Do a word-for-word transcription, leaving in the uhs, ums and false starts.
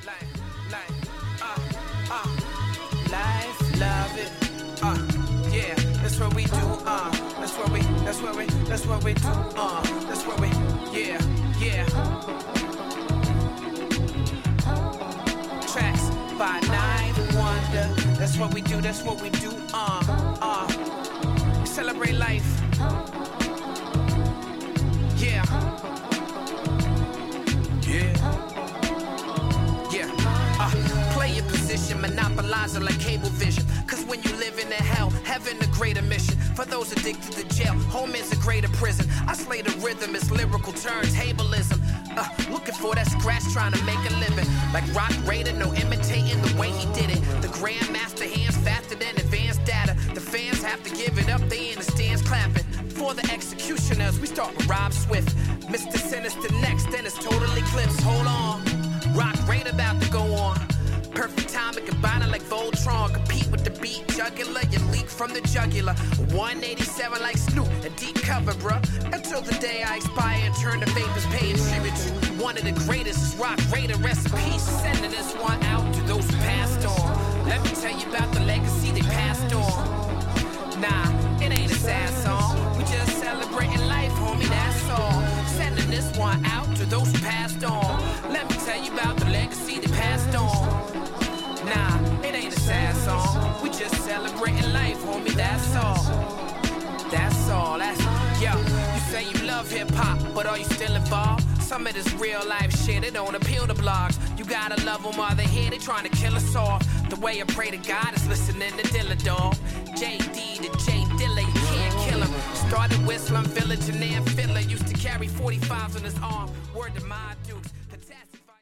life, life, uh, uh, life, love it, uh, yeah, that's what we do, uh, that's what we, that's what we, that's what we do, uh, that's what we, yeah, yeah. Tracks by Ninth Wonder, that's what we do, that's what we do, uh, uh, we celebrate life, yeah, yeah, yeah, uh, play your position, monopolize it like cable vision, cause when you live in a hell, heaven a greater mission, for those addicted to jail, home is a greater prison, I slay the rhythm, it's lyrical turntablism, uh, looking for that scratch, trying to make a living, like Rock Raider, no imitating the way he did it, the Grandmaster hands faster than advanced data, the fans have to give it up, they in the stands clapping, for the executioners, we start with Rob Swift, Mister Sinister next, then it's Total Eclipse, hold on, Rock Raider about to go on, perfect timing, combine it like Voltron, compete with the beat, jugular, you leak from the jugular, one eighty-seven like Snoop, a deep cover, bruh, until the day I expire and turn to vapors, paying tribute to one of the greatest, is Rock Raider, rest in peace, sending this one out to those who passed on, let me tell you about the legacy they passed on, nah, it ain't a sad song, we just celebrating life, homie, that's all, sending this one out to those who passed on, let me tell you about the legacy they passed on, nah, it ain't a sad song, we just celebrating life, homie, that's all, that's all, that's, yo, you say you love hip-hop, but are you still involved? Some of this real life shit, it don't appeal to blogs. You gotta love them while they're here, they trying to kill us off. The way I pray to God is listening to Dilla Dog. J D to J Dilla, you can't kill him. Started with Slum Village and then Fiddler used to carry forty-fives on his arm. Word to my dukes.